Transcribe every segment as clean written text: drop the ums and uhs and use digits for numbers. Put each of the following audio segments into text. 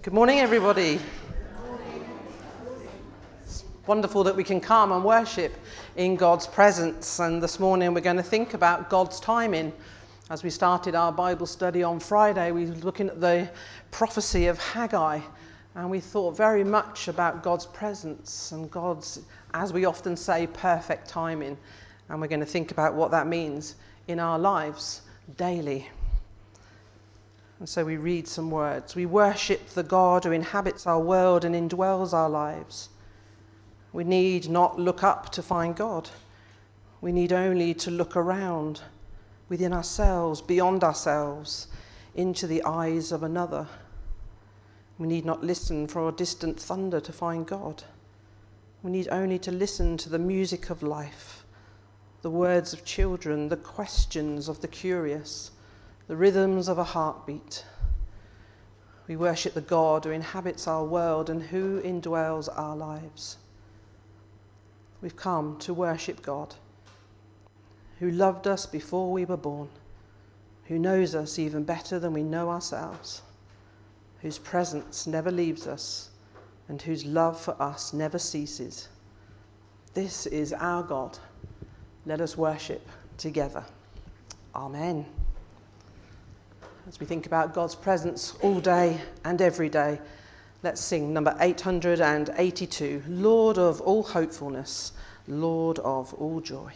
Good morning, everybody. It's wonderful that we can come and worship in God's presence. And this morning we're going to think about God's timing. As we started our Bible study on Friday, we were looking at the prophecy of Haggai. And we thought very much about God's presence and God's, as we often say, perfect timing. And we're going to think about what that means in our lives daily. And so we read some words. We worship the God who inhabits our world and indwells our lives. We need not look up to find God. We need only to look around, within ourselves, beyond ourselves, into the eyes of another. We need not listen for a distant thunder to find God. We need only to listen to the music of life, the words of children, the questions of the curious, the rhythms of a heartbeat. We worship the God who inhabits our world and who indwells our lives. We've come to worship God, who loved us before we were born, who knows us even better than we know ourselves, whose presence never leaves us, and whose love for us never ceases. This is our God. Let us worship together. Amen. As we think about God's presence all day and every day, let's sing number 882, Lord of all hopefulness, Lord of all joy.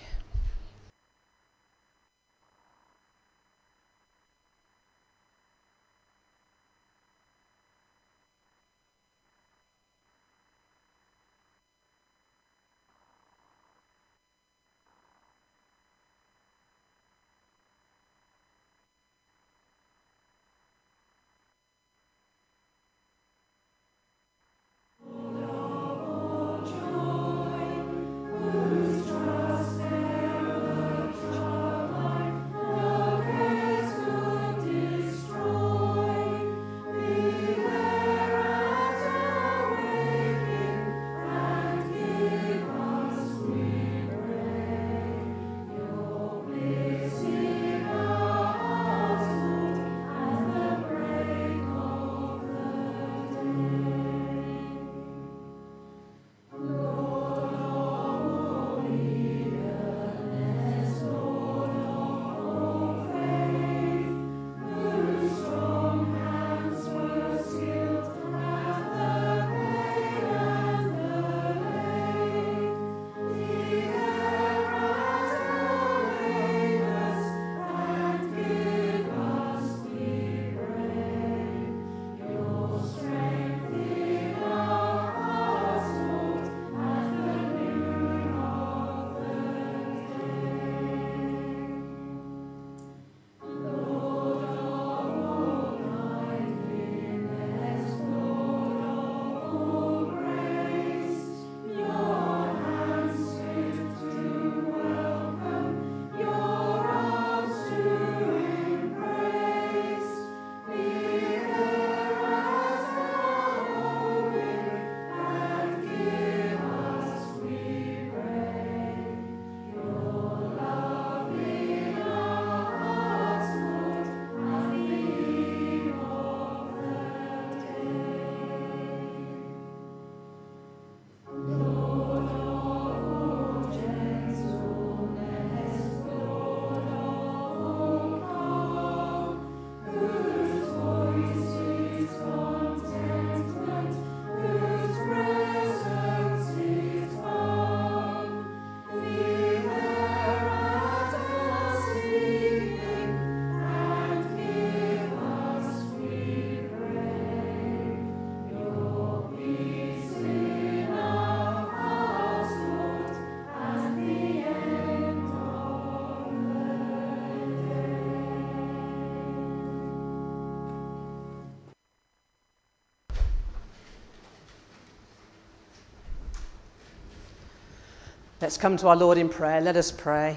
Let's come to our Lord in prayer. Let us pray.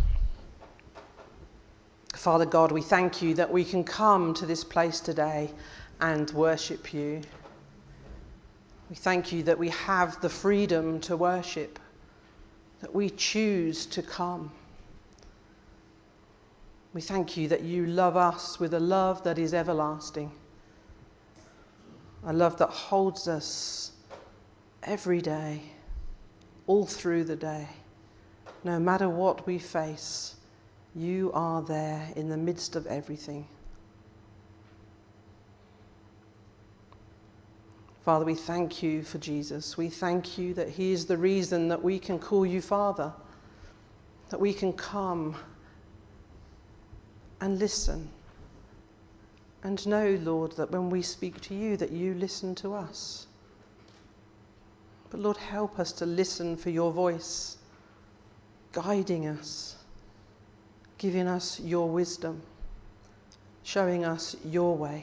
Father God, we thank you that we can come to this place today and worship you. We thank you that we have the freedom to worship, that we choose to come. We thank you that you love us with a love that is everlasting, a love that holds us every day, all through the day. No matter what we face, you are there in the midst of everything. Father, we thank you for Jesus. We thank you that he is the reason that we can call you Father, that we can come and listen and know, Lord, that when we speak to you, that you listen to us. But Lord, help us to listen for your voice, guiding us, giving us your wisdom, showing us your way.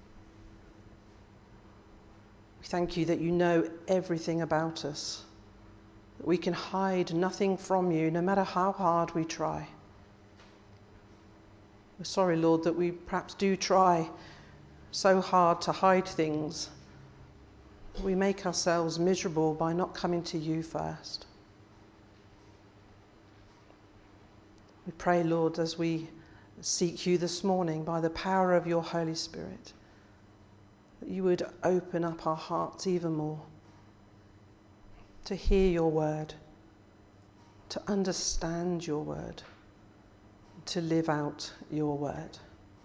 We thank you that you know everything about us, that we can hide nothing from you, no matter how hard we try. We're sorry, Lord, that we perhaps do try so hard to hide things. We make ourselves miserable by not coming to you first. We pray, Lord, as we seek you this morning by the power of your Holy Spirit, that you would open up our hearts even more to hear your word, to understand your word, to live out your word.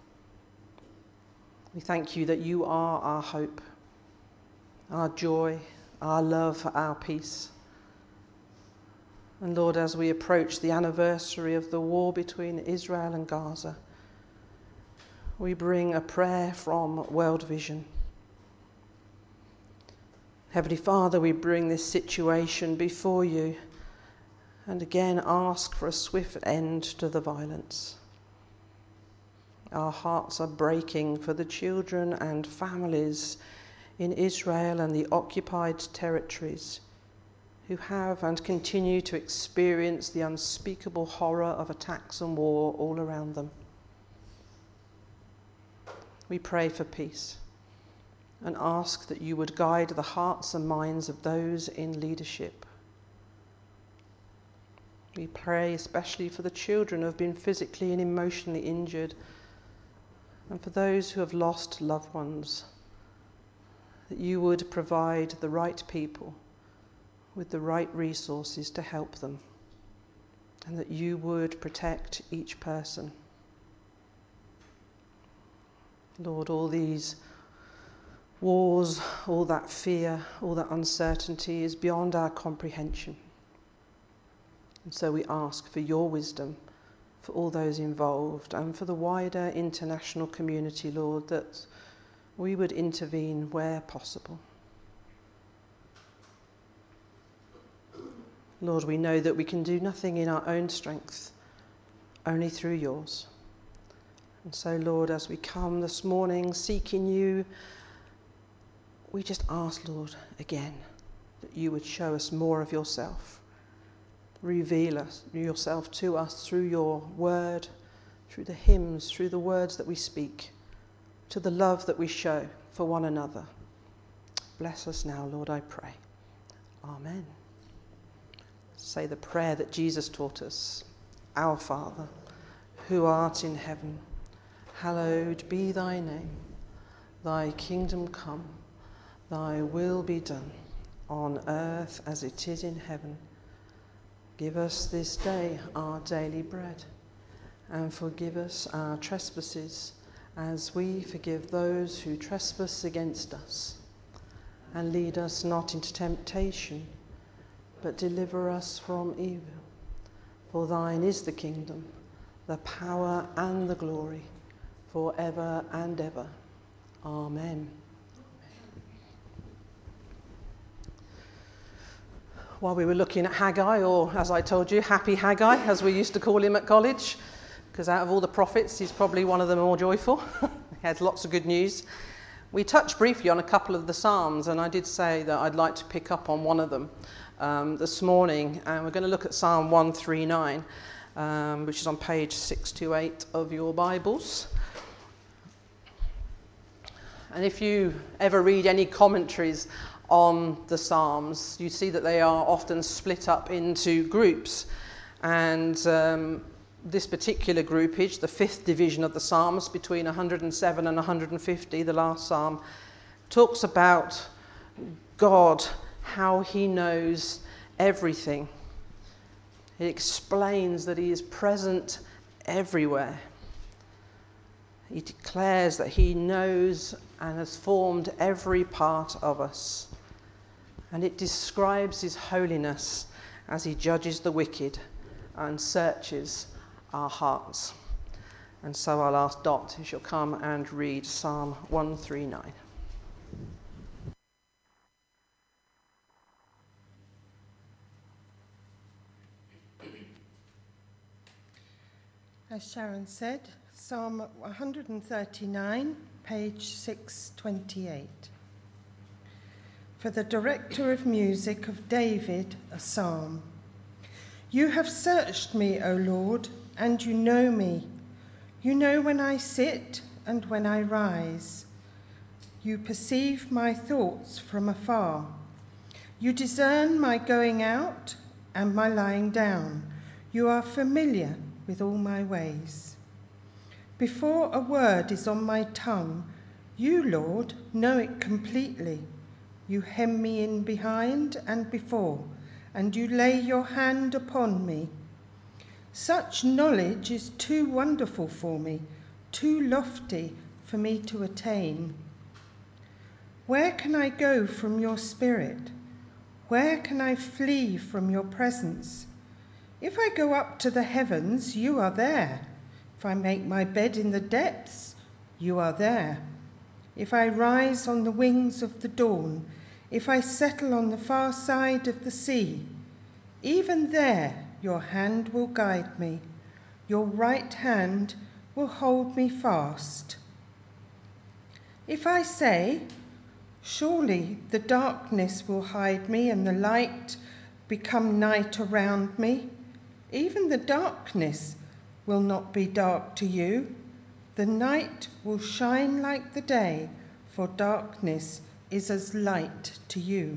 We thank you that you are our hope, our joy, our love, our peace. And Lord, as we approach the anniversary of the war between Israel and Gaza, we bring a prayer from World Vision. Heavenly Father, we bring this situation before you and again ask for a swift end to the violence. Our hearts are breaking for the children and families in Israel and the occupied territories who have and continue to experience the unspeakable horror of attacks and war all around them. We pray for peace and ask that you would guide the hearts and minds of those in leadership. We pray especially for the children who have been physically and emotionally injured, and for those who have lost loved ones, that you would provide the right people with the right resources to help them, and that you would protect each person. Lord, all these wars, all that fear, all that uncertainty is beyond our comprehension. And so we ask for your wisdom for all those involved and for the wider international community, Lord, that we would intervene where possible. Lord, we know that we can do nothing in our own strength, only through yours. And so, Lord, as we come this morning seeking you, we just ask, Lord, again, that you would show us more of yourself. Reveal yourself to us through your word, through the hymns, through the words that we speak, to the love that we show for one another. Bless us now, Lord, I pray. Amen. Say the prayer that Jesus taught us. Our Father, who art in heaven, hallowed be thy name. Thy kingdom come, thy will be done, on earth as it is in heaven. Give us this day our daily bread, and forgive us our trespasses, as we forgive those who trespass against us. And lead us not into temptation, but deliver us from evil. For thine is the kingdom, the power and the glory, forever and ever. Amen. While we were looking at Haggai, or as I told you, Happy Haggai, as we used to call him at college, because out of all the prophets, he's probably one of the more joyful. He has lots of good news. We touched briefly on a couple of the Psalms, and I did say that I'd like to pick up on one of them this morning, and we're going to look at Psalm 139, which is on page 628 of your Bibles. And if you ever read any commentaries on the Psalms, you see that they are often split up into groups. And this particular groupage, the fifth division of the Psalms, between 107 and 150, the last Psalm, talks about God, how he knows everything. It explains that he is present everywhere. He declares that he knows and has formed every part of us. And it describes his holiness as he judges the wicked and searches our hearts. And so I'll ask Dot if she'll come and read Psalm 139. As Sharon said, Psalm 139, page 628. For the director of music of David, a psalm. You have searched me, O Lord, and you know me. You know when I sit and when I rise. You perceive my thoughts from afar. You discern my going out and my lying down. You are familiar with all my ways. Before a word is on my tongue, you, Lord, know it completely. You hem me in behind and before, and you lay your hand upon me. Such knowledge is too wonderful for me, too lofty for me to attain. Where can I go from your spirit? Where can I flee from your presence? If I go up to the heavens, you are there. If I make my bed in the depths, you are there. If I rise on the wings of the dawn, if I settle on the far side of the sea, even there your hand will guide me. Your right hand will hold me fast. If I say, surely the darkness will hide me and the light become night around me, even the darkness will not be dark to you. The night will shine like the day, for darkness is as light to you.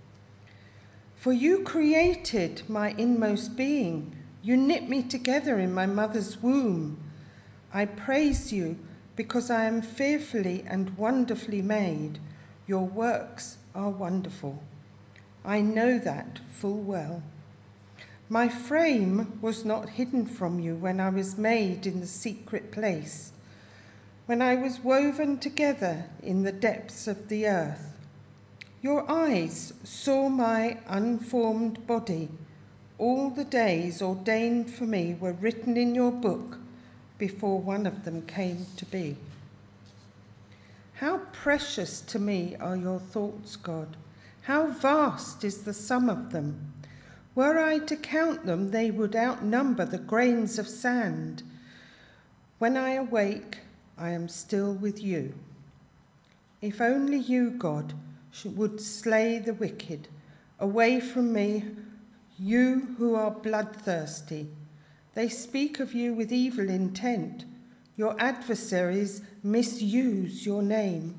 For you created my inmost being. You knit me together in my mother's womb. I praise you because I am fearfully and wonderfully made. Your works are wonderful. I know that full well. My frame was not hidden from you when I was made in the secret place, when I was woven together in the depths of the earth. Your eyes saw my unformed body. All the days ordained for me were written in your book before one of them came to be. How precious to me are your thoughts, God. How vast is the sum of them. Were I to count them, they would outnumber the grains of sand. When I awake, I am still with you. If only you, God, would slay the wicked. Away from me, you who are bloodthirsty. They speak of you with evil intent. Your adversaries misuse your name.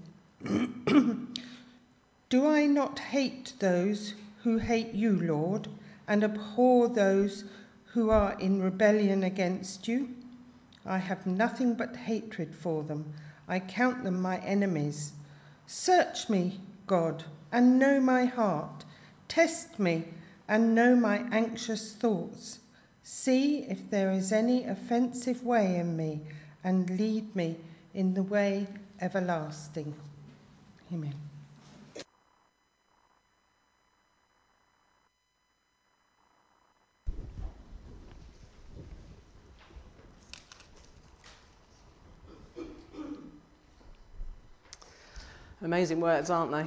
Do I not hate those who hate you, Lord, and abhor those who are in rebellion against you? I have nothing but hatred for them. I count them my enemies. Search me, God, and know my heart. Test me and know my anxious thoughts. See if there is any offensive way in me, and lead me in the way everlasting. Amen. Amazing words, aren't they?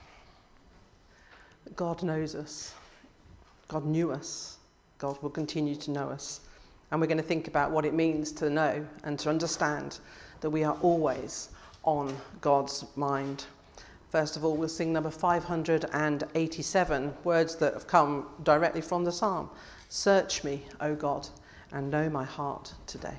God knows us. God knew us. God will continue to know us. And we're going to think about what it means to know and to understand that we are always on God's mind. First of all, we'll sing number 587, words that have come directly from the psalm. Search me, O God, and know my heart today.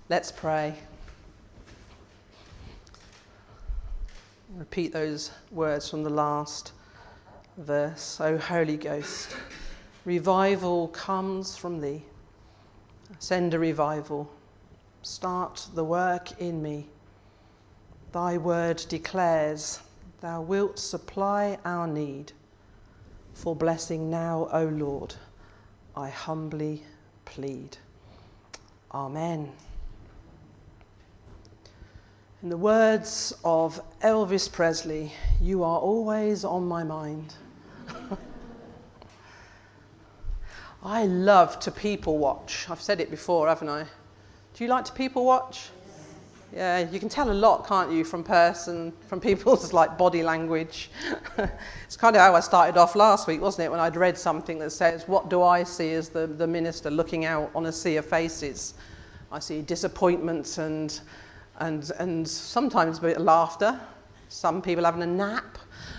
Let's pray. Repeat those words from the last verse. O Holy Ghost, revival comes from thee. Send a revival. Start the work in me. Thy word declares, thou wilt supply our need. For blessing now, O Lord, I humbly plead. Amen. In the words of Elvis Presley, you are always on my mind. I love to people watch. I've said it before, haven't I? Do you like to people watch? Yeah, you can tell a lot, can't you, from people's like body language. It's kind of how I started off last week, wasn't it, when I'd read something that says, what do I see as the minister looking out on a sea of faces? I see disappointment and sometimes a bit of laughter. Some people having a nap.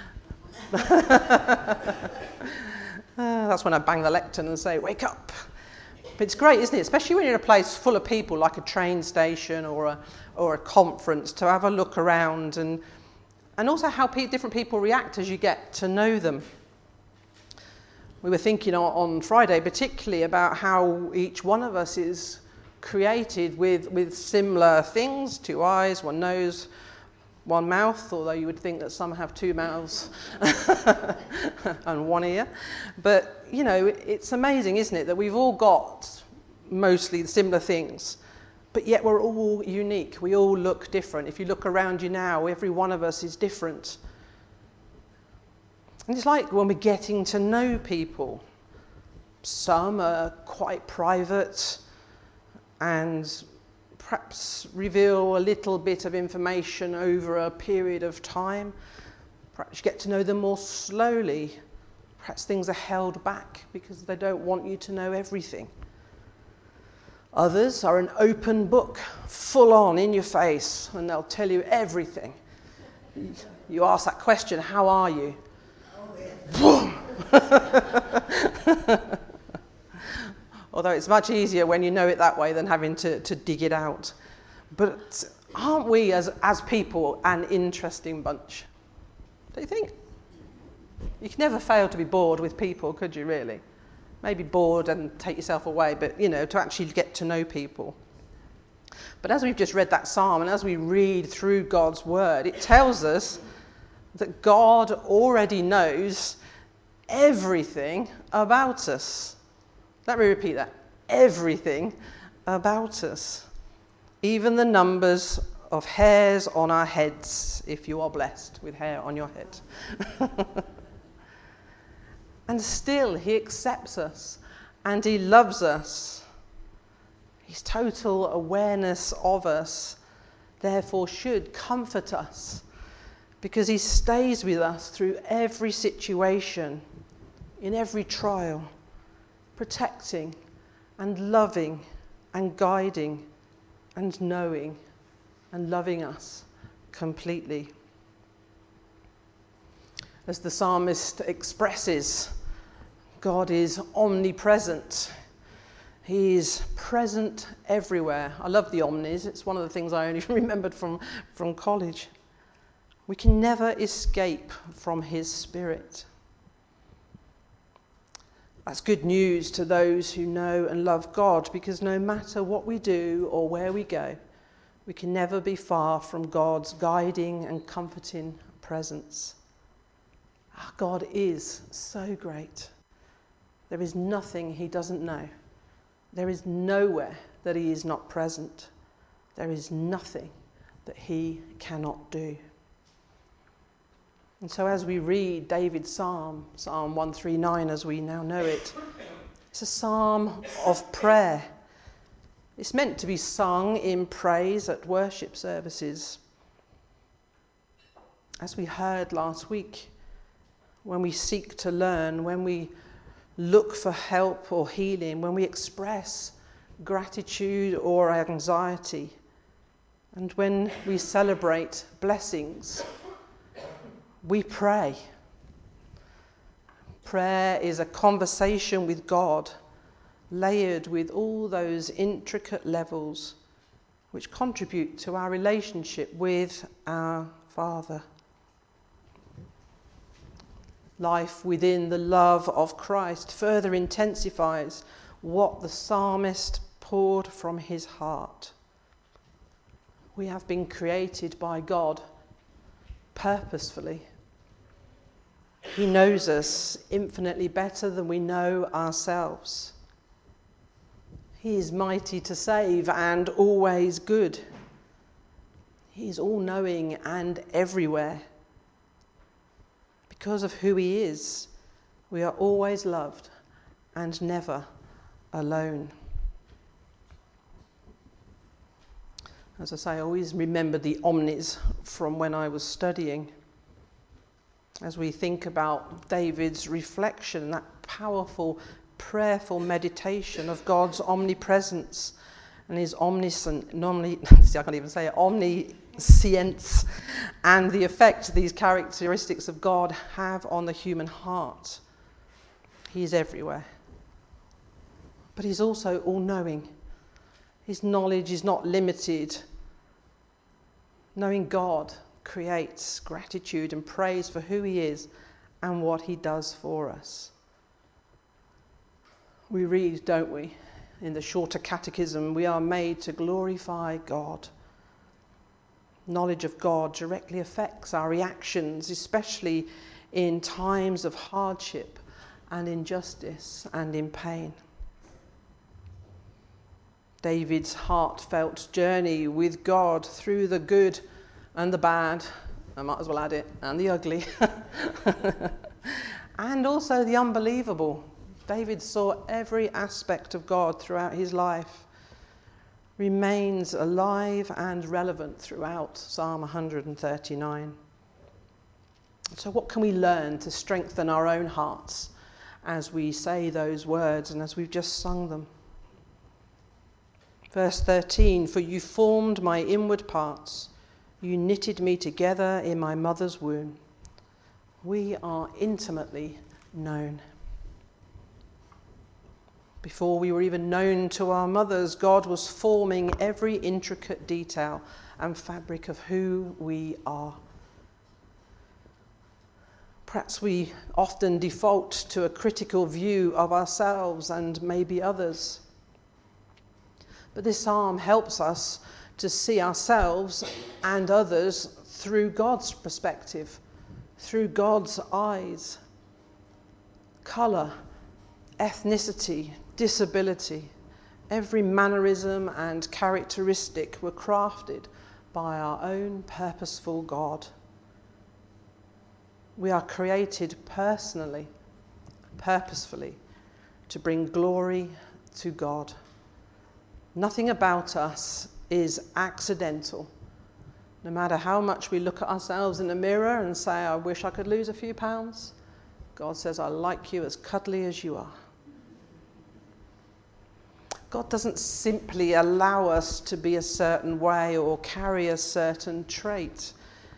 That's when I bang the lectern and say, wake up. But it's great, isn't it? Especially when you're in a place full of people, like a train station or a conference, to have a look around and also how different people react as you get to know them. We were thinking on Friday particularly about how each one of us is created with similar things: 2 eyes, 1 nose, 1 mouth, although you would think that some have 2 mouths and 1 ear. But, you know, it's amazing, isn't it, that we've all got mostly similar things, but yet we're all unique. We all look different. If you look around you now, every one of us is different. And it's like when we're getting to know people. Some are quite private and perhaps reveal a little bit of information over a period of time. Perhaps you get to know them more slowly. Perhaps things are held back because they don't want you to know everything. Others are an open book, full on, in your face, and they'll tell you everything. You ask that question, how are you? Boom! Although it's much easier when you know it that way than having to dig it out. But aren't we, as people, an interesting bunch? Don't you think? You can never fail to be bored with people, could you, really? Maybe bored and take yourself away, but, you know, to actually get to know people. But as we've just read that psalm, and as we read through God's word, it tells us that God already knows everything about us. Let me repeat that. Everything about us. Even the numbers of hairs on our heads, if you are blessed with hair on your head. And still he accepts us and he loves us. His total awareness of us therefore should comfort us, because he stays with us through every situation, in every trial, protecting and loving and guiding and knowing and loving us completely. As the psalmist expresses, God is omnipresent. He is present everywhere. I love the omnis. It's one of the things I only remembered from college. We can never escape from his spirit. That's good news to those who know and love God, because no matter what we do or where we go, we can never be far from God's guiding and comforting presence. Our God is so great. There is nothing he doesn't know. There is nowhere that he is not present. There is nothing that he cannot do. And so as we read David's psalm, Psalm 139 as we now know it, it's a psalm of prayer. It's meant to be sung in praise at worship services. As we heard last week, when we seek to learn, when we look for help or healing, when we express gratitude or anxiety, and when we celebrate blessings, we pray. Prayer is a conversation with God, layered with all those intricate levels which contribute to our relationship with our Father. Life within the love of Christ further intensifies what the psalmist poured from his heart. We have been created by God purposefully. He knows us infinitely better than we know ourselves. He is mighty to save and always good. He is all-knowing and everywhere. Because of who he is, we are always loved and never alone. As I say, I always remember the omnis from when I was studying. As we think about David's reflection, that powerful, prayerful meditation of God's omnipresence and his omniscience, and the effect these characteristics of God have on the human heart. He is everywhere. But he's also all-knowing. His knowledge is not limited. Knowing God creates gratitude and praise for who he is and what he does for us. We read, don't we, in the Shorter Catechism, we are made to glorify God. Knowledge of God directly affects our reactions, especially in times of hardship and injustice and in pain. David's heartfelt journey with God through the good and the bad, I might as well add it, and the ugly, and also the unbelievable. David saw every aspect of God throughout his life, remains alive and relevant throughout Psalm 139. So what can we learn to strengthen our own hearts as we say those words and as we've just sung them? Verse 13, for you formed my inward parts, you knitted me together in my mother's womb. We are intimately known. Before we were even known to our mothers, God was forming every intricate detail and fabric of who we are. Perhaps we often default to a critical view of ourselves and maybe others. But this psalm helps us to see ourselves and others through God's perspective, through God's eyes. Colour, ethnicity, disability, every mannerism and characteristic were crafted by our own purposeful God. We are created personally, purposefully, to bring glory to God. Nothing about us is accidental. No matter how much we look at ourselves in the mirror and say, I wish I could lose a few pounds, God says, I like you as cuddly as you are. God doesn't simply allow us to be a certain way or carry a certain trait.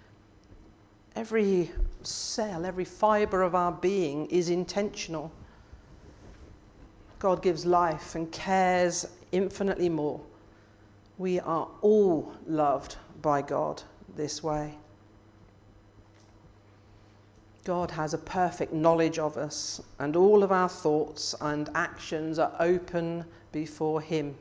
Every cell, every fibre of our being is intentional. God gives life and cares infinitely more. We are all loved by God this way. God has a perfect knowledge of us, and all of our thoughts and actions are open before him.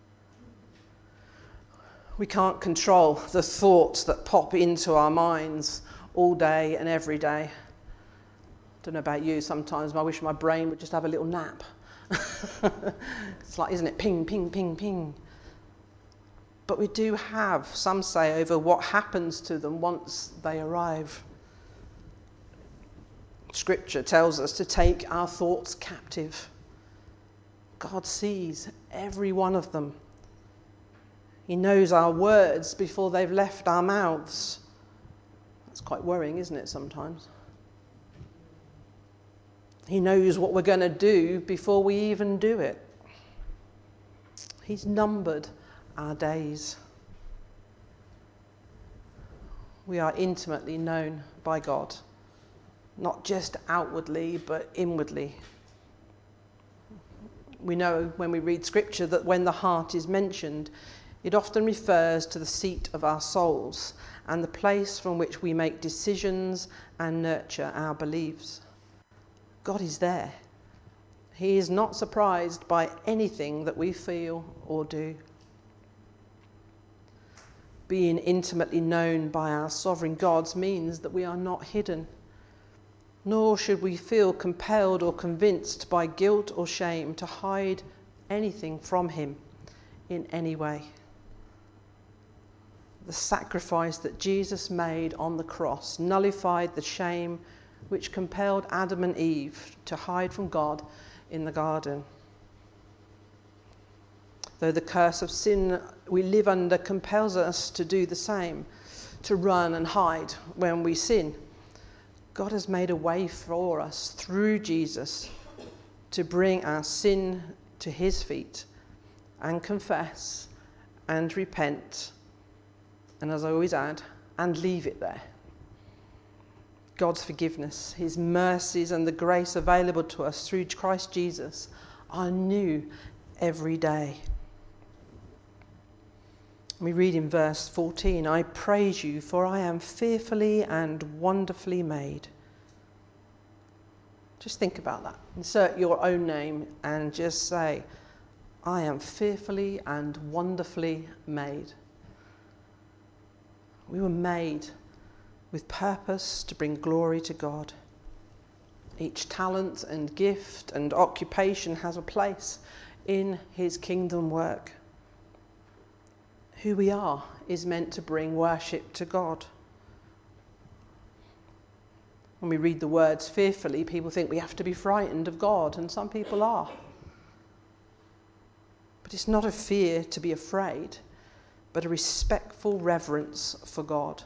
We can't control the thoughts that pop into our minds all day and every day. I don't know about you, sometimes I wish my brain would just have a little nap. It's like, isn't it, ping, ping, ping, ping. But we do have some say over what happens to them once they arrive. Scripture tells us to take our thoughts captive. God sees every one of them. He knows our words before they've left our mouths. That's quite worrying, isn't it, sometimes? He knows what we're going to do before we even do it. He's numbered our days. We are intimately known by God, not just outwardly, but inwardly. We know when we read Scripture that when the heart is mentioned, It often refers to the seat of our souls and the place from which we make decisions and nurture our beliefs. God is there. He is not surprised by anything that we feel or do. Being intimately known by our sovereign God means that we are not hidden, nor should we feel compelled or convinced by guilt or shame to hide anything from him in any way. The sacrifice that Jesus made on the cross nullified the shame which compelled Adam and Eve to hide from God in the garden. Though the curse of sin we live under compels us to do the same, to run and hide when we sin, God has made a way for us through Jesus to bring our sin to his feet and confess and repent, and as I always add, and leave it there. God's forgiveness, his mercies and the grace available to us through Christ Jesus are new every day. We read in verse 14, I praise you, for I am fearfully and wonderfully made. Just think about that. Insert your own name and just say, I am fearfully and wonderfully made. We were made with purpose to bring glory to God. Each talent and gift and occupation has a place in his kingdom work. Who we are is meant to bring worship to God. When we read the words fearfully, people think we have to be frightened of God, and some people are. But it's not a fear to be afraid, but a respectful reverence for God.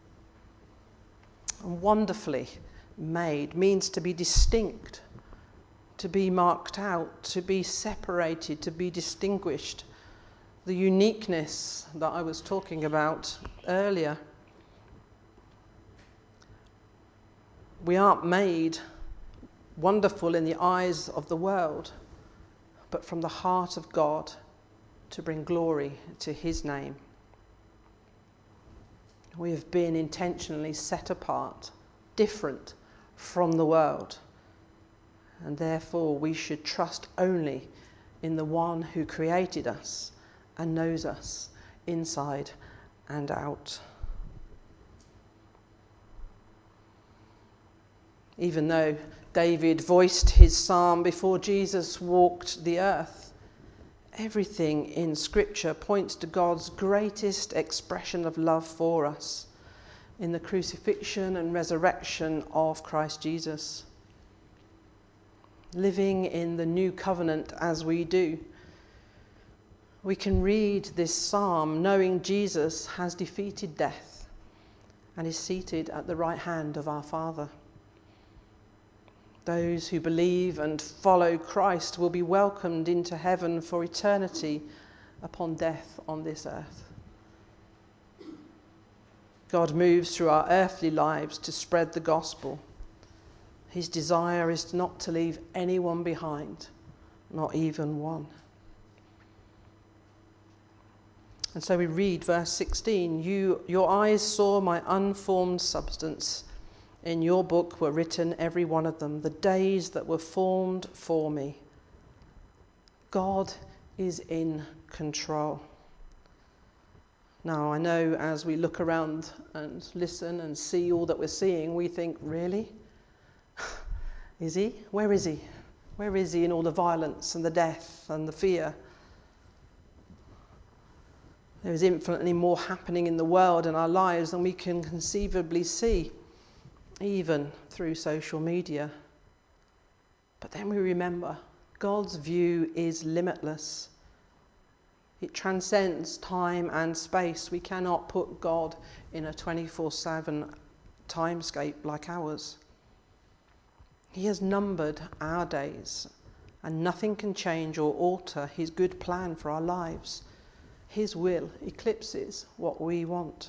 And wonderfully made means to be distinct, to be marked out, to be separated, to be distinguished. The uniqueness that I was talking about earlier. We aren't made wonderful in the eyes of the world, but from the heart of God to bring glory to his name. We have been intentionally set apart, different from the world, and therefore we should trust only in the one who created us and knows us inside and out. Even though David voiced his psalm before Jesus walked the earth, everything in Scripture points to God's greatest expression of love for us in the crucifixion and resurrection of Christ Jesus. Living in the new covenant as we do, we can read this psalm knowing Jesus has defeated death and is seated at the right hand of our Father. Those who believe and follow Christ will be welcomed into heaven for eternity upon death on this earth. God moves through our earthly lives to spread the gospel. His desire is not to leave anyone behind, not even one. And so we read verse 16, your eyes saw my unformed substance. In your book were written, every one of them, the days that were formed for me. God is in control. Now, I know as we look around and listen and see all that we're seeing, we think, really? Is he? Where is he? Where is he in all the violence and the death and the fear? There is infinitely more happening in the world and our lives than we can conceivably see, even through social media. But then we remember God's view is limitless. It transcends time and space. We cannot put God in a 24/7 timescape like ours. He has numbered our days, and nothing can change or alter his good plan for our lives. His will eclipses what we want.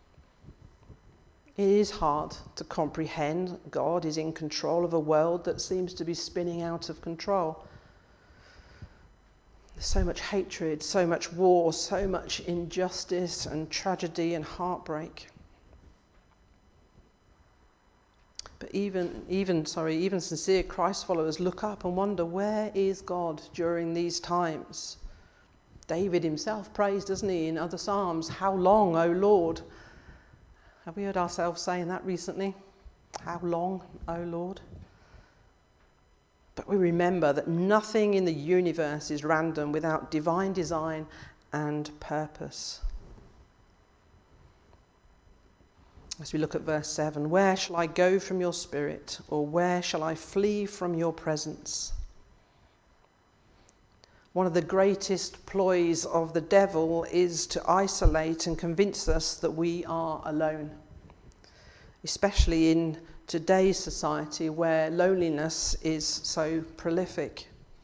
It is hard to comprehend God is in control of a world that seems to be spinning out of control. There's so much hatred, so much war, so much injustice and tragedy and heartbreak. But even sincere Christ followers look up and wonder, where is God during these times? David himself prays, doesn't he, in other Psalms, how long, O Lord? Have we heard ourselves saying that recently? How long, O Lord? But we remember that nothing in the universe is random without divine design and purpose. As we look at verse 7, where shall I go from your spirit, or where shall I flee from your presence? One of the greatest ploys of the devil is to isolate and convince us that we are alone, especially in today's society where loneliness is so prolific.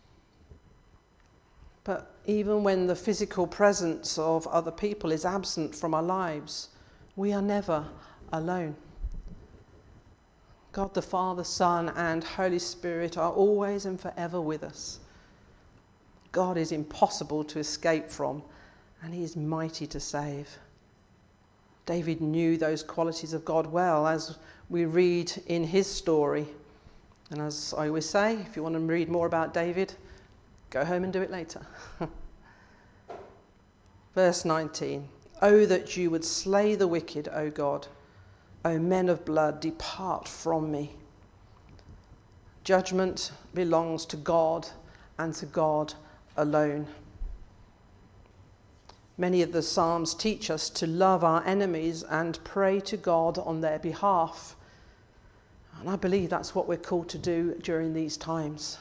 But even when the physical presence of other people is absent from our lives, we are never alone. God the Father, Son, and Holy Spirit are always and forever with us. God is impossible to escape from, and he is mighty to save. David knew those qualities of God well, as we read in his story. And as I always say, if you want to read more about David, go home and do it later. Verse 19, "Oh, that you would slay the wicked, O God. O men of blood, depart from me." Judgment belongs to God and to God alone. Many of the Psalms teach us to love our enemies and pray to God on their behalf. And I believe that's what we're called to do during these times.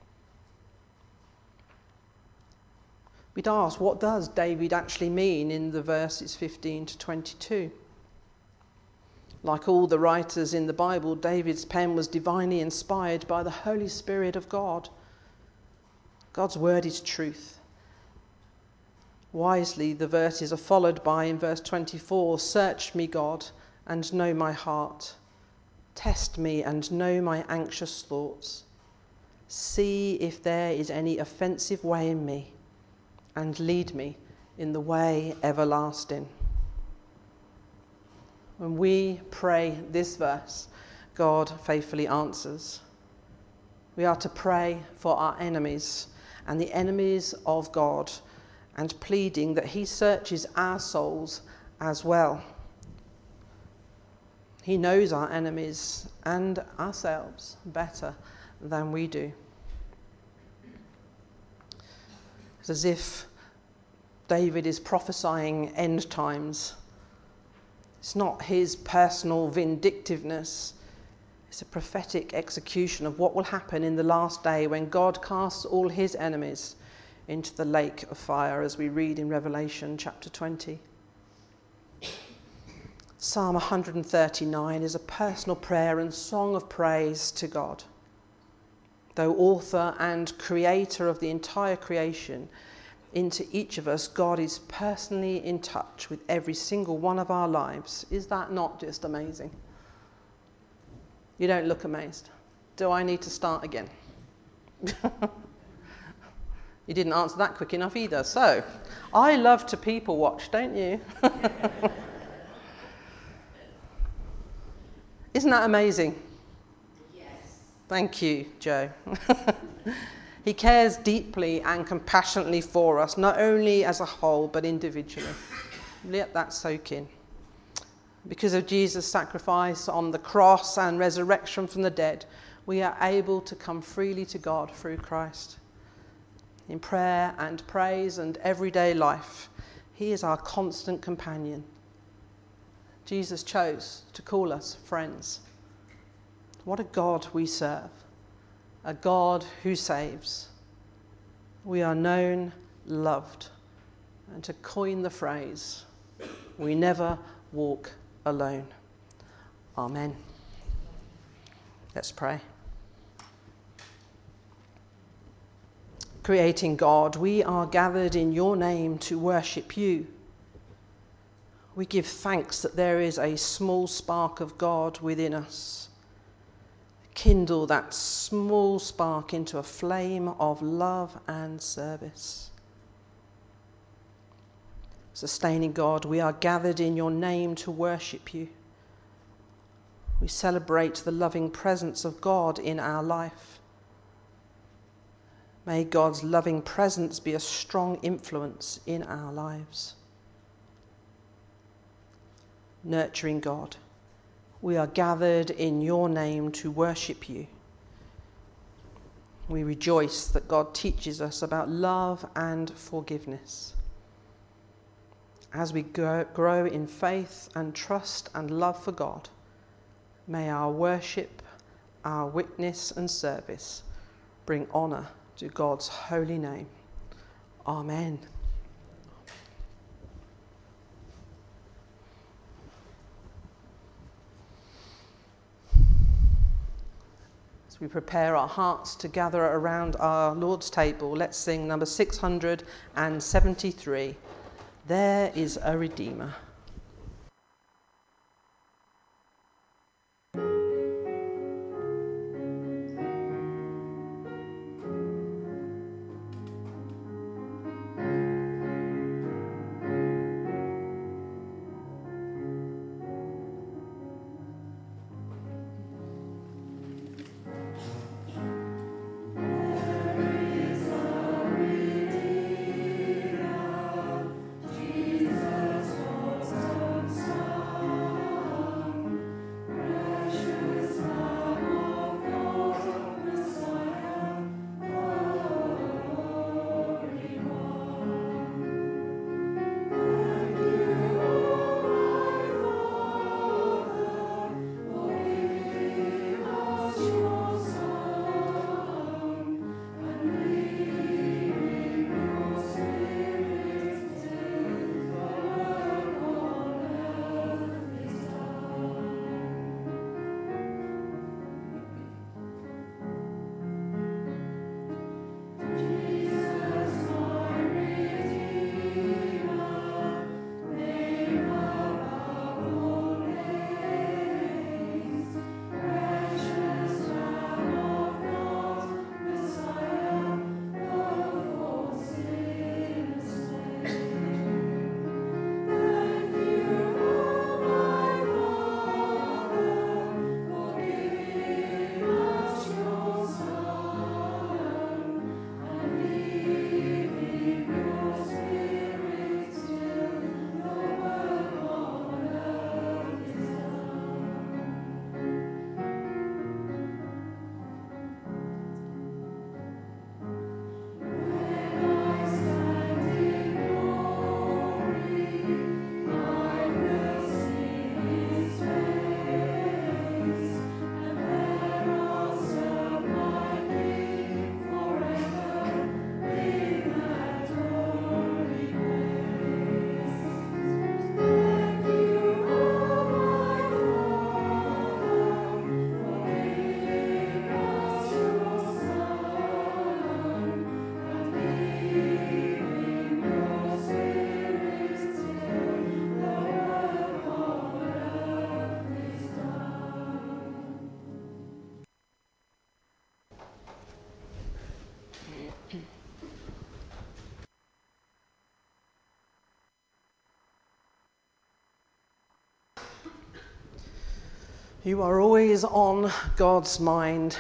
We'd ask, what does David actually mean in the verses 15 to 22? Like all the writers in the Bible, David's pen was divinely inspired by the Holy Spirit of God. God's word is truth. Wisely, the verses are followed by, in verse 24, "Search me, God, and know my heart. Test me and know my anxious thoughts. See if there is any offensive way in me, and lead me in the way everlasting." When we pray this verse, God faithfully answers. We are to pray for our enemies and the enemies of God, and pleading that he searches our souls as well. He knows our enemies and ourselves better than we do. It's as if David is prophesying end times. It's not his personal vindictiveness. It's a prophetic execution of what will happen in the last day when God casts all his enemies into the lake of fire, as we read in Revelation chapter 20. Psalm 139 is a personal prayer and song of praise to God. Though author and creator of the entire creation, into each of us, God is personally in touch with every single one of our lives. Is that not just amazing? You don't look amazed. Do I need to start again? You didn't answer that quick enough either. So, I love to people watch, don't you? Isn't that amazing? Yes. Thank you, Joe. He cares deeply and compassionately for us, not only as a whole, but individually. Let that soak in. Because of Jesus' sacrifice on the cross and resurrection from the dead, we are able to come freely to God through Christ. In prayer and praise and everyday life, he is our constant companion. Jesus chose to call us friends. What a God we serve. A God who saves. We are known, loved, and to coin the phrase, we never walk alone. Amen. Let's pray. Creating God, we are gathered in your name to worship you. We give thanks that there is a small spark of God within us. Kindle that small spark into a flame of love and service. Sustaining God, we are gathered in your name to worship you. We celebrate the loving presence of God in our life. May God's loving presence be a strong influence in our lives. Nurturing God, we are gathered in your name to worship you. We rejoice that God teaches us about love and forgiveness. As we grow in faith and trust and love for God, may our worship, our witness and service bring honour to God's holy name. Amen. As we prepare our hearts to gather around our Lord's table, let's sing number 673. There is a Redeemer. You are always on God's mind.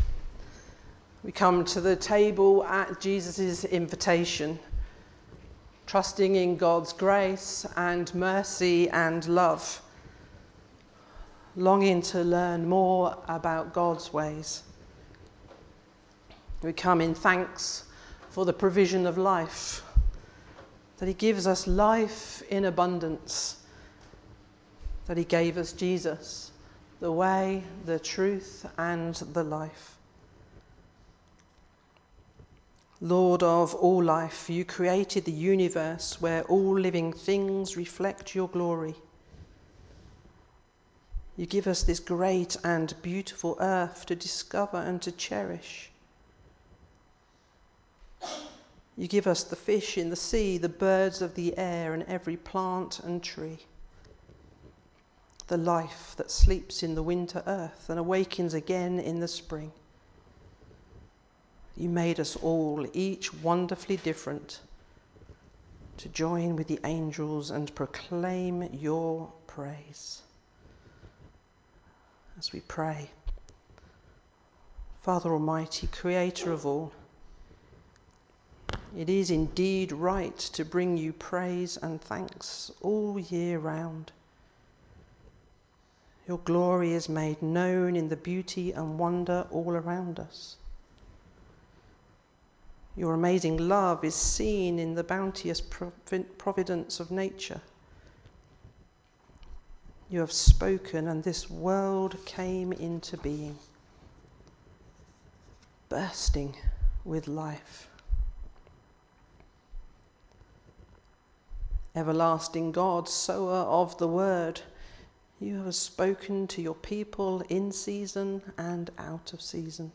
We come to the table at Jesus' invitation, trusting in God's grace and mercy and love, longing to learn more about God's ways. We come in thanks for the provision of life, that he gives us life in abundance, that he gave us Jesus, the way, the truth, and the life. Lord of all life, you created the universe where all living things reflect your glory. You give us this great and beautiful earth to discover and to cherish. You give us the fish in the sea, the birds of the air, and every plant and tree. The life that sleeps in the winter earth and awakens again in the spring. You made us all, each wonderfully different, to join with the angels and proclaim your praise. As we pray, Father Almighty, Creator of all, it is indeed right to bring you praise and thanks all year round. Your glory is made known in the beauty and wonder all around us. Your amazing love is seen in the bounteous providence of nature. You have spoken, and this world came into being, bursting with life. Everlasting God, sower of the word, you have spoken to your people in season and out of season.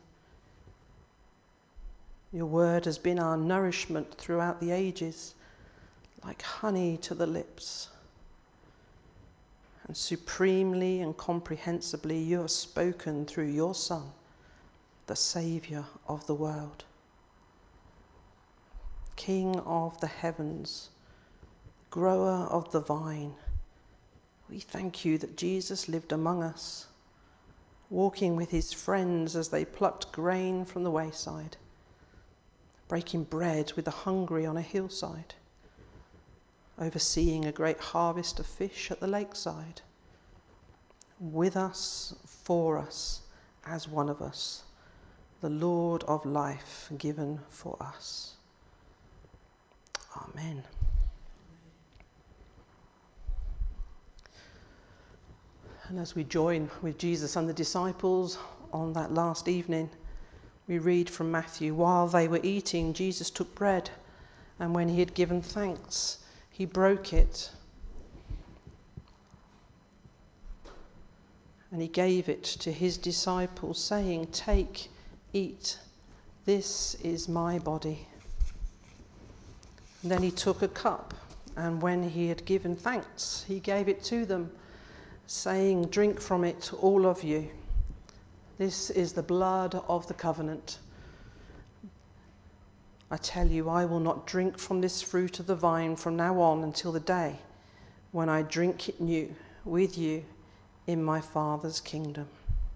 Your word has been our nourishment throughout the ages, like honey to the lips. And supremely and comprehensibly you have spoken through your Son, the Saviour of the world. King of the heavens, grower of the vine, we thank you that Jesus lived among us, walking with his friends as they plucked grain from the wayside, breaking bread with the hungry on a hillside, overseeing a great harvest of fish at the lakeside, with us, for us, as one of us, the Lord of life given for us. Amen. And as we join with Jesus and the disciples on that last evening, we read from Matthew, while they were eating, Jesus took bread, and when he had given thanks, he broke it, and he gave it to his disciples, saying, "Take, eat, this is my body." And then he took a cup, and when he had given thanks, he gave it to them, saying, "Drink from it, all of you. This is the blood of the covenant. I tell you, I will not drink from this fruit of the vine from now on until the day when I drink it new with you in my Father's kingdom."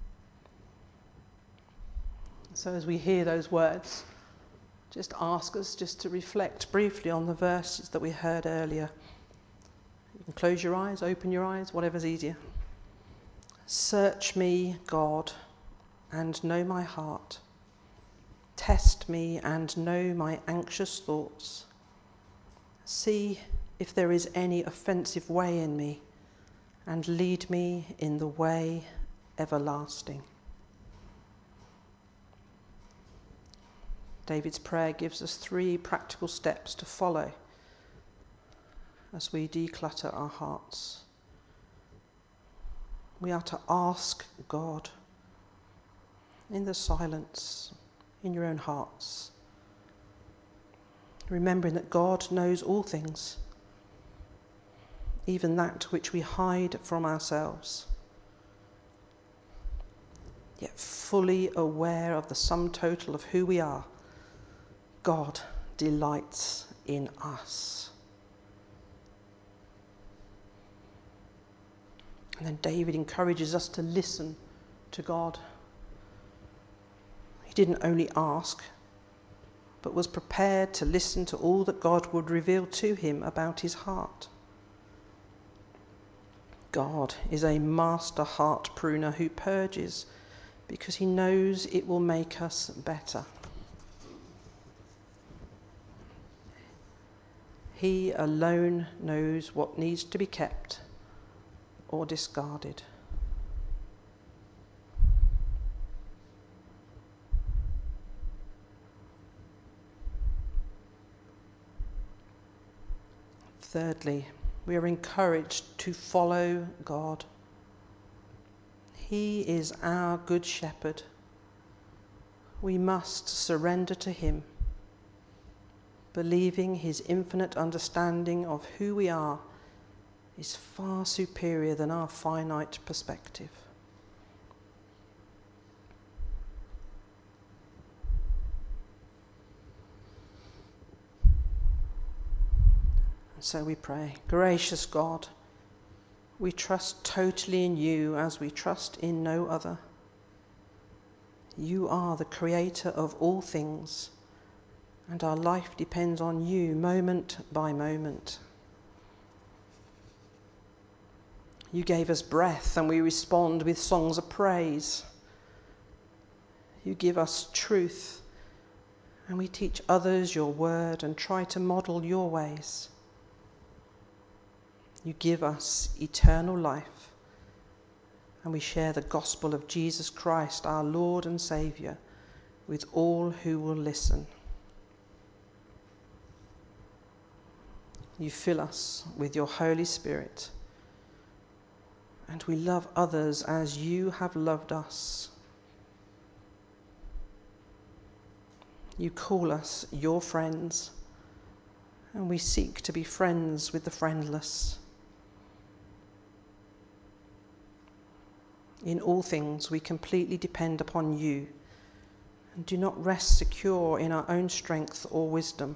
So as we hear those words, just ask us just to reflect briefly on the verses that we heard earlier. You can close your eyes, open your eyes, whatever's easier. Search me, God, and know my heart. Test me and know my anxious thoughts. See if there is any offensive way in me, and lead me in the way everlasting. David's prayer gives us 3 practical steps to follow as we declutter our hearts. We are to ask God in the silence, in your own hearts, remembering that God knows all things, even that which we hide from ourselves, yet fully aware of the sum total of who we are. God delights in us. And then David encourages us to listen to God. He didn't only ask, but was prepared to listen to all that God would reveal to him about his heart. God is a master heart pruner who purges because he knows it will make us better. He alone knows what needs to be kept or discarded. Thirdly, we are encouraged to follow God. He is our good shepherd. We must surrender to him, believing his infinite understanding of who we are is far superior than our finite perspective. So we pray. Gracious God, we trust totally in you as we trust in no other. You are the creator of all things, and our life depends on you moment by moment. You gave us breath and we respond with songs of praise. You give us truth and we teach others your word and try to model your ways. You give us eternal life and we share the gospel of Jesus Christ, our Lord and Saviour, with all who will listen. You fill us with your Holy Spirit, and we love others as you have loved us. You call us your friends, and we seek to be friends with the friendless. In all things, we completely depend upon you and do not rest secure in our own strength or wisdom.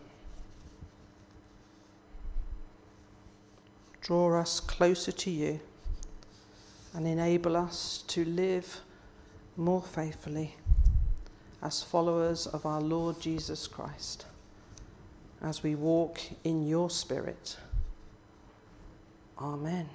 Draw us closer to you and enable us to live more faithfully as followers of our Lord Jesus Christ, as we walk in your Spirit. Amen.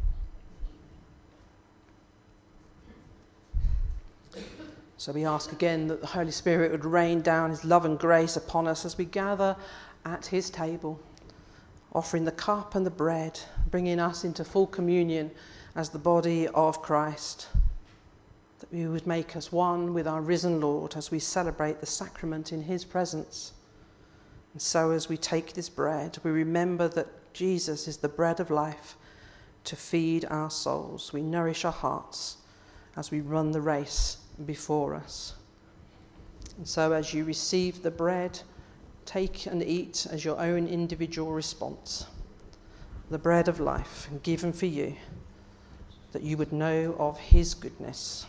So we ask again that the Holy Spirit would rain down his love and grace upon us as we gather at his table, offering the cup and the bread, bringing us into full communion as the body of Christ, that we would make us one with our risen Lord as we celebrate the sacrament in his presence. And so as we take this bread, we remember that Jesus is the bread of life to feed our souls. We nourish our hearts as we run the race before us. And so as you receive the bread, take and eat as your own individual response. The bread of life given for you, that you would know of his goodness.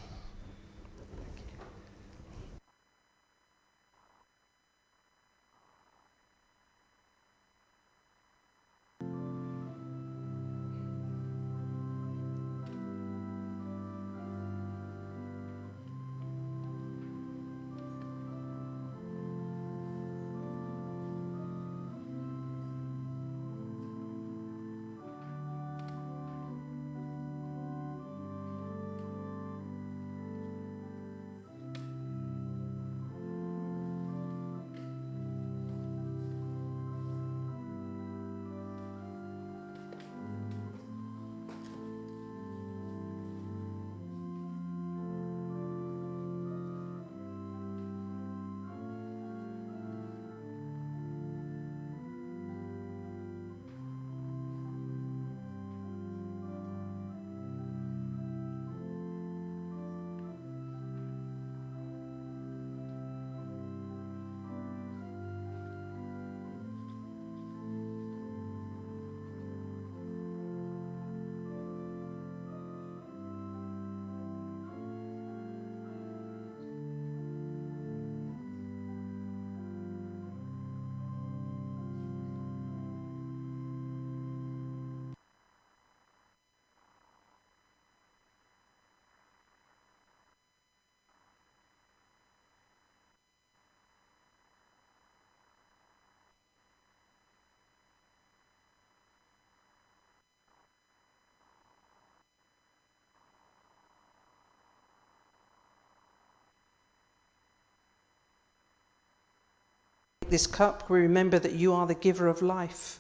This cup, we remember that you are the giver of life.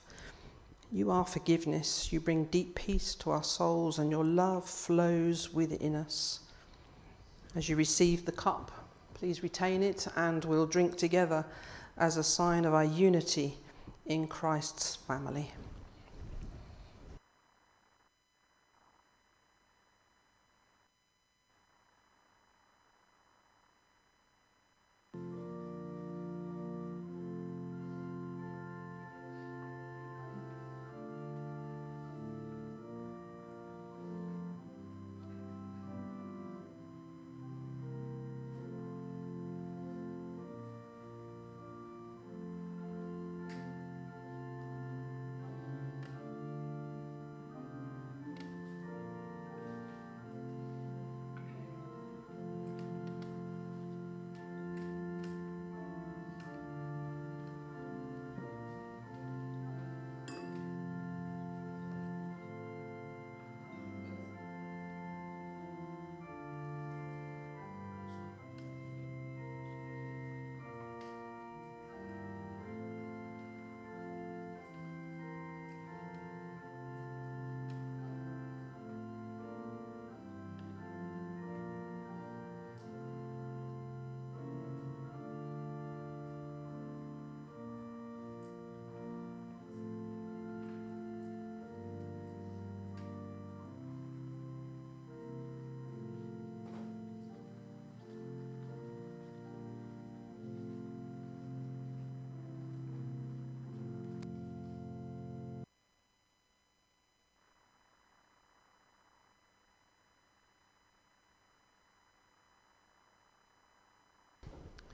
You are forgiveness. You bring deep peace to our souls, and your love flows within us. As you receive the cup, please retain it, and we'll drink together as a sign of our unity in Christ's family.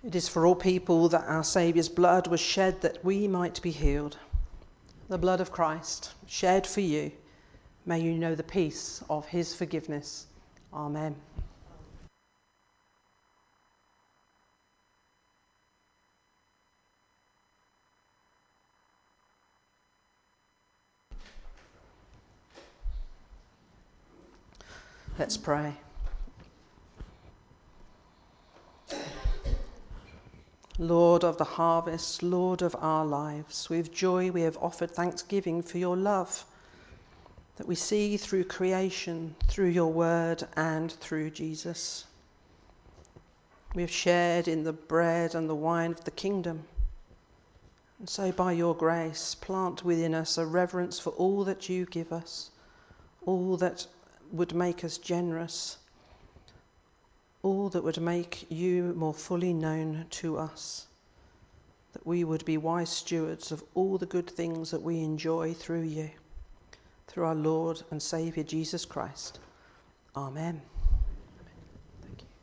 It is for all people that our Saviour's blood was shed that we might be healed. The blood of Christ, shed for you, may you know the peace of his forgiveness. Amen. Let's pray. Lord of the harvest, Lord of our lives, with joy we have offered thanksgiving for your love that we see through creation, through your word and through Jesus. We have shared in the bread and the wine of the kingdom. And so by your grace, plant within us a reverence for all that you give us, all that would make us generous, all that would make you more fully known to us, that we would be wise stewards of all the good things that we enjoy through you, through our Lord and Saviour Jesus Christ. Amen. Thank you.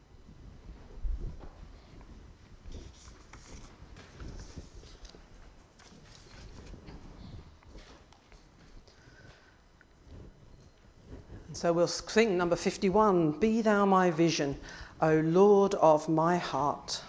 And so we'll sing number 51, Be Thou My Vision, O Lord of my heart.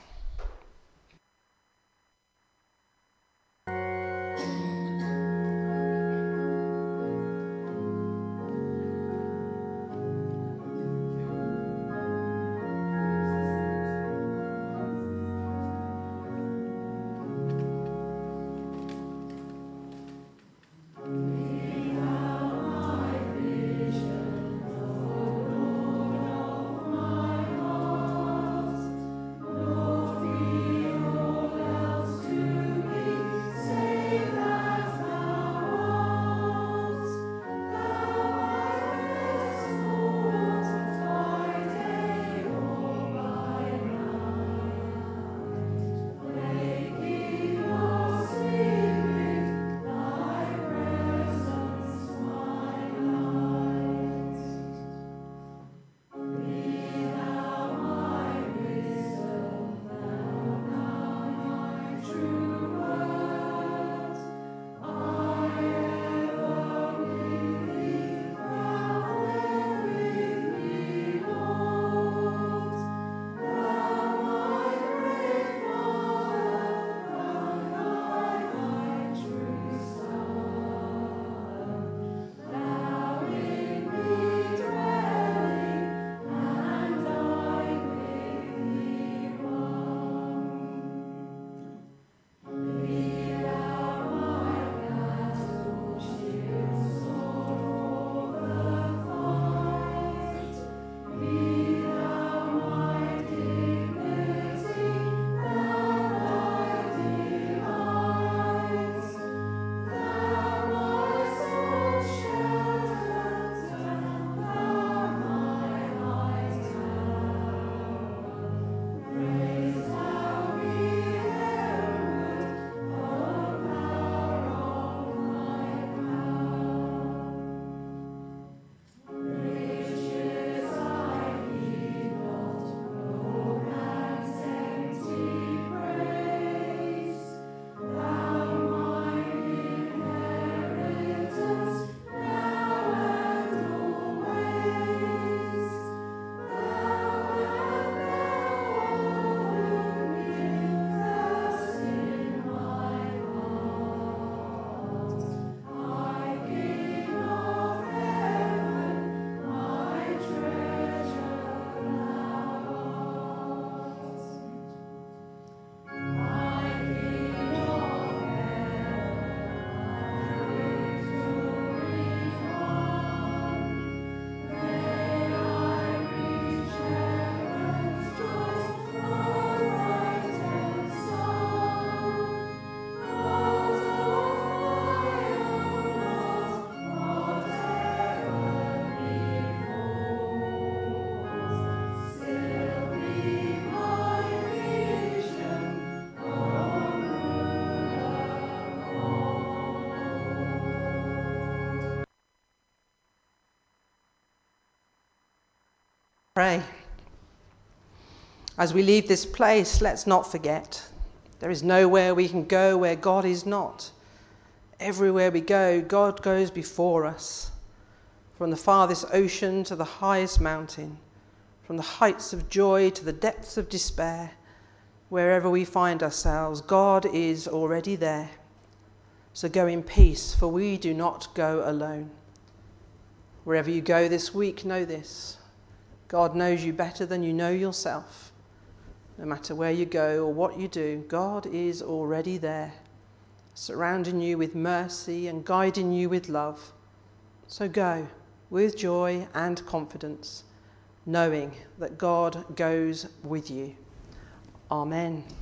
Pray. As we leave this place, let's not forget, there is nowhere we can go where God is not. Everywhere we go, God goes before us. From the farthest ocean to the highest mountain, from the heights of joy to the depths of despair, wherever we find ourselves, God is already there. So go in peace, for we do not go alone. Wherever you go this week, know this: God knows you better than you know yourself. No matter where you go or what you do, God is already there, surrounding you with mercy and guiding you with love. So go with joy and confidence, knowing that God goes with you. Amen.